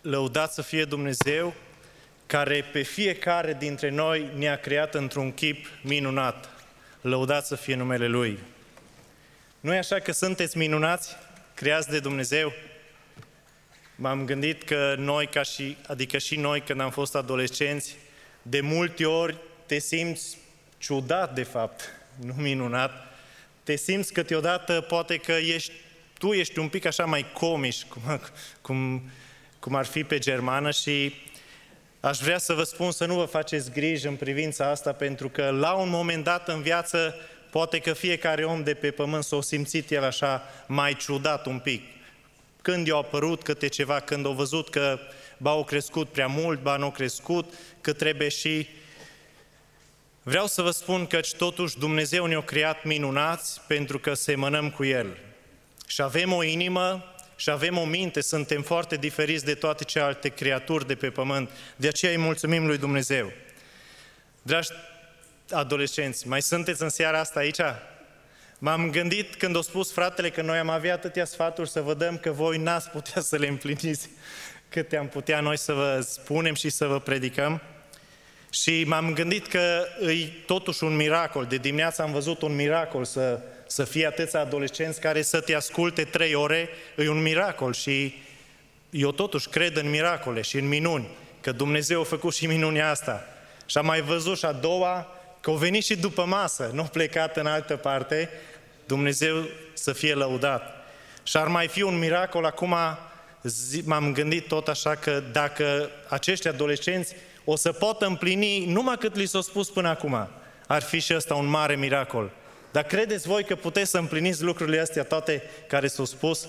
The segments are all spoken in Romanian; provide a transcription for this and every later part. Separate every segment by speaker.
Speaker 1: Lăudat să fie Dumnezeu, care pe fiecare dintre noi ne-a creat într-un chip minunat. Lăudat să fie numele Lui. Nu e așa că sunteți minunați, creați de Dumnezeu? M-am gândit că noi, adică și noi când am fost adolescenți, de multe ori te simți ciudat de fapt, nu minunat. Te simți câteodată, poate că tu ești un pic așa mai comiș, cum ar fi pe germană, și aș vrea să vă spun să nu vă faceți griji în privința asta, pentru că la un moment dat în viață, poate că fiecare om de pe pământ s-a simțit el așa mai ciudat un pic. Când i-a apărut câte ceva, când a văzut că ba au crescut prea mult, ba nu au crescut, că trebuie și... Vreau să vă spun că totuși Dumnezeu ne-a creat minunați pentru că semănăm cu El. Și avem o inimă și avem o minte, suntem foarte diferiți de toate celelalte creaturi de pe pământ. De aceea îi mulțumim lui Dumnezeu. Dragi adolescenți, mai sunteți în seara asta aici? M-am gândit când a spus fratele că noi am avea atâtea sfaturi să vă dăm, că voi n-ați putea să le împliniți câte am putea noi să vă spunem și să vă predicăm. Și m-am gândit că e totuși un miracol. De dimineață am văzut un miracol să fie atâția adolescenți care să te asculte 3 ore, e un miracol. Și eu totuși cred în miracole și în minuni, că Dumnezeu a făcut și minunea asta. Și am mai văzut și a doua, că au venit și după masă, nu au plecat în altă parte. Dumnezeu să fie lăudat. Și ar mai fi un miracol acum, m-am gândit tot așa că dacă acești adolescenți o să poată împlini numai cât li s-a spus până acum, ar fi și ăsta un mare miracol. Dar credeți voi că puteți să împliniți lucrurile astea toate care s-au spus?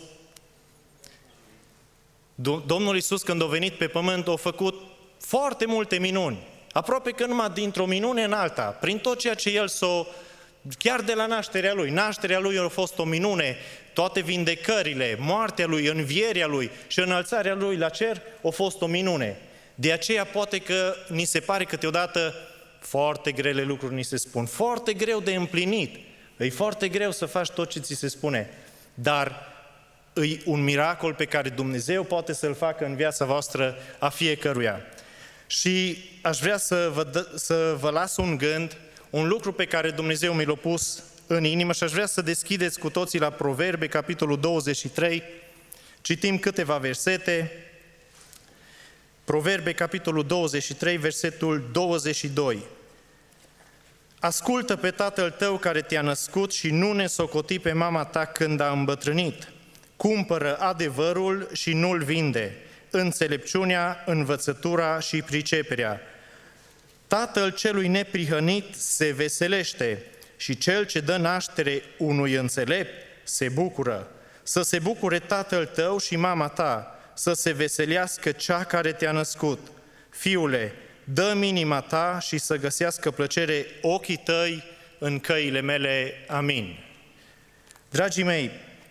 Speaker 1: Domnul Iisus, când a venit pe pământ, a făcut foarte multe minuni. Aproape că numai dintr-o minune în alta, prin tot ceea ce El chiar de la nașterea Lui. Nașterea Lui a fost o minune, toate vindecările, moartea Lui, învierea Lui și înălțarea Lui la cer a fost o minune. De aceea poate că ni se pare câteodată foarte grele lucruri ni se spun, foarte greu de împlinit. E foarte greu să faci tot ce ți se spune, dar e un miracol pe care Dumnezeu poate să-l facă în viața voastră a fiecăruia. Și aș vrea să vă las un gând, un lucru pe care Dumnezeu mi l-a pus în inimă și aș vrea să deschideți cu toții la Proverbe, capitolul 23, citim câteva versete. Proverbe, capitolul 23, versetul 22. Ascultă pe tatăl tău care te-a născut și nu nesocoti pe mama ta când a îmbătrânit. Cumpără adevărul și nu-l vinde, înțelepciunea, învățătura și priceperea. Tatăl celui neprihănit se veselește și cel ce dă naștere unui înțelept se bucură. Să se bucure tatăl tău și mama ta, să se veselească cea care te-a născut. Fiule, dă-mi inima ta și să găsească plăcere ochii tăi în căile mele. Amin. Dragii mei,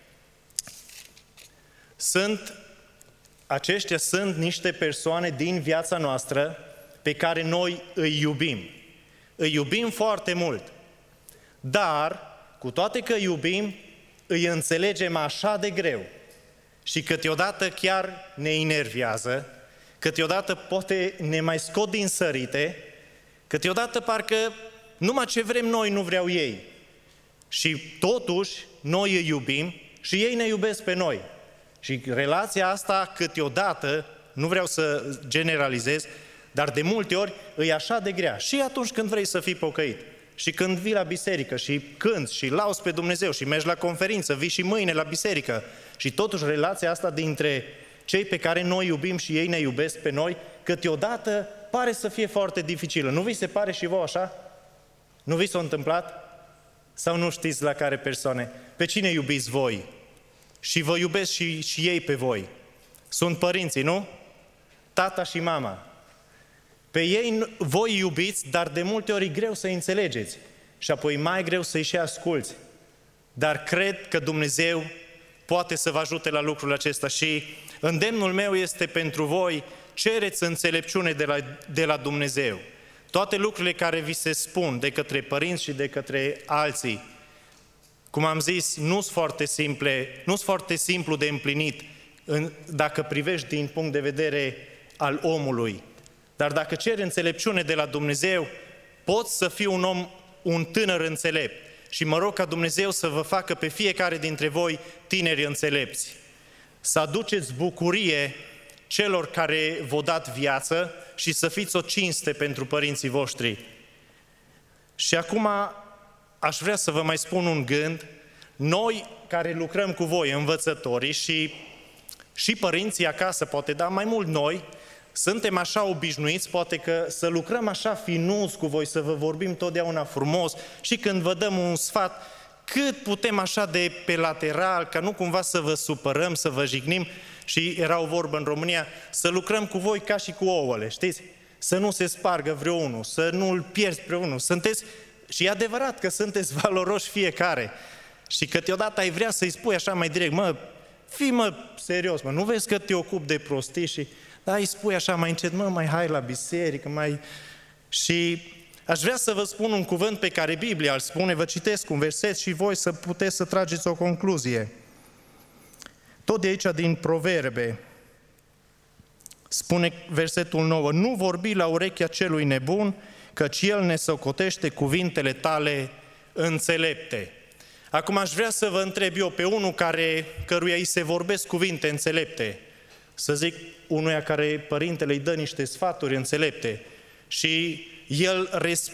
Speaker 1: aceștia sunt niște persoane din viața noastră pe care noi îi iubim. Îi iubim foarte mult, dar cu toate că îi iubim, îi înțelegem așa de greu. Și câteodată chiar ne enervează, câteodată poate ne mai scot din sărite, câteodată parcă numai ce vrem noi nu vreau ei. Și totuși noi îi iubim și ei ne iubesc pe noi. Și relația asta câteodată, nu vreau să generalizez, dar de multe ori e așa de grea. Și atunci când vrei să fii pocăit, și când vii la biserică și cânți și lauzi pe Dumnezeu și mergi la conferință, vii și mâine la biserică, și totuși relația asta dintre cei pe care noi iubim și ei ne iubesc pe noi, câteodată pare să fie foarte dificilă. Nu vi se pare și vouă așa? Nu vi s-a întâmplat? Sau nu știți la care persoane? Pe cine iubiți voi? Și vă iubesc și ei pe voi. Sunt părinții, nu? Tata și mama. Pe ei voi iubiți, dar de multe ori e greu să înțelegeți. Și apoi mai greu să-i și asculți. Dar cred că Dumnezeu poate să vă ajute la lucrul acesta și îndemnul meu este pentru voi, cereți înțelepciune de la Dumnezeu. Toate lucrurile care vi se spun de către părinți și de către alții, cum am zis, nu sunt foarte simplu de împlinit dacă privești din punct de vedere al omului. Dar dacă ceri înțelepciune de la Dumnezeu, poți să fii un tânăr înțelept. Și mă rog ca Dumnezeu să vă facă pe fiecare dintre voi tineri înțelepți. Să aduceți bucurie celor care v-au dat viață și să fiți o cinste pentru părinții voștri. Și acum aș vrea să vă mai spun un gând. Noi care lucrăm cu voi, învățătorii și părinții acasă, poate, dar mai mult noi, suntem așa obișnuiți, poate că să lucrăm așa finuți cu voi, să vă vorbim totdeauna frumos și când vă dăm un sfat, cât putem așa de pe lateral, ca nu cumva să vă supărăm, să vă jignim. Și era o vorbă în România, să lucrăm cu voi ca și cu ouăle, știți? Să nu se spargă vreunul, să nu-l pierzi vreunul. Și e adevărat că sunteți valoroși fiecare. Și câteodată ai vrea să-i spui așa mai direct, fii serios, nu vezi că te ocupi de prostii dar îi spui așa mai încet, mai hai la biserică, Și aș vrea să vă spun un cuvânt pe care Biblia îl spune, vă citesc un verset și voi să puteți să trageți o concluzie. Tot de aici din Proverbe, spune versetul 9, nu vorbi la urechea celui nebun, căci el ne socotește cuvintele tale înțelepte. Acum aș vrea să vă întreb eu pe unul căruia îi se vorbesc cuvinte înțelepte, să zic unuia care părintele îi dă niște sfaturi înțelepte și el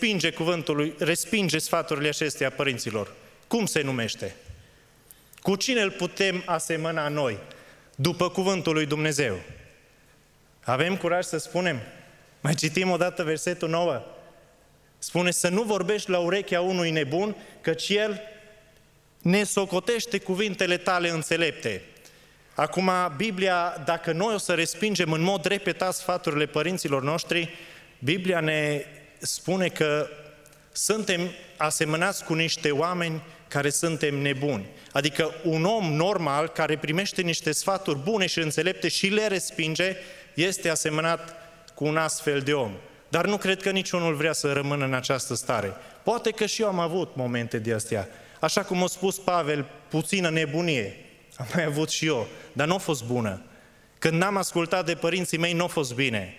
Speaker 1: respinge sfaturile acestea părinților. Cum se numește? Cu cine îl putem asemăna noi, după cuvântul lui Dumnezeu? Avem curaj să spunem? Mai citim o dată versetul 9. Spune să nu vorbești la urechea unui nebun, căci el ne socotește cuvintele tale înțelepte. Acum, Biblia, dacă noi o să respingem în mod repetat sfaturile părinților noștri, Biblia ne spune că suntem asemănați cu niște oameni care suntem nebuni. Adică un om normal care primește niște sfaturi bune și înțelepte și le respinge, este asemănat cu un astfel de om. Dar nu cred că niciunul vrea să rămână în această stare. Poate că și eu am avut momente de astea. Așa cum a spus Pavel, puțină nebunie. Am mai avut și eu, dar nu a fost bună. Când n-am ascultat de părinții mei, nu a fost bine.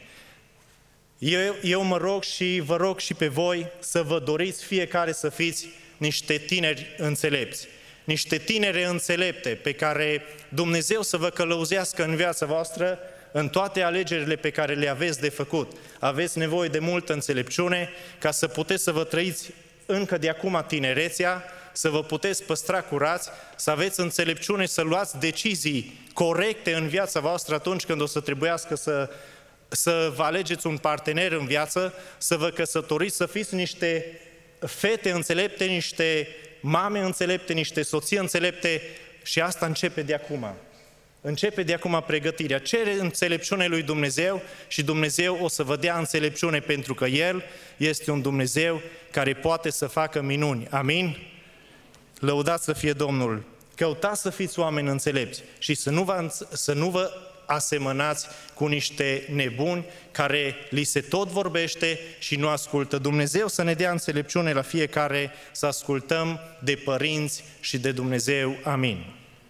Speaker 1: Eu mă rog și vă rog și pe voi să vă doriți fiecare să fiți niște tineri înțelepți. Niște tinere înțelepte pe care Dumnezeu să vă călăuzească în viața voastră, în toate alegerile pe care le aveți de făcut. Aveți nevoie de multă înțelepciune ca să puteți să vă trăiți încă de acum tinerețea, să vă puteți păstra curați, să aveți înțelepciune, să luați decizii corecte în viața voastră atunci când o să trebuiască să vă alegeți un partener în viață, să vă căsătoriți, să fiți niște fete înțelepte, niște mame înțelepte, niște soții înțelepte și asta începe de acum. Începe de acum pregătirea. Cere înțelepciune lui Dumnezeu și Dumnezeu o să vă dea înțelepciune pentru că El este un Dumnezeu care poate să facă minuni. Amin? Lăudați să fie Domnul! Căutați să fiți oameni înțelepți și să nu vă asemănați cu niște nebuni care li se tot vorbește și nu ascultă. Dumnezeu să ne dea înțelepciune la fiecare să ascultăm de părinți și de Dumnezeu. Amin.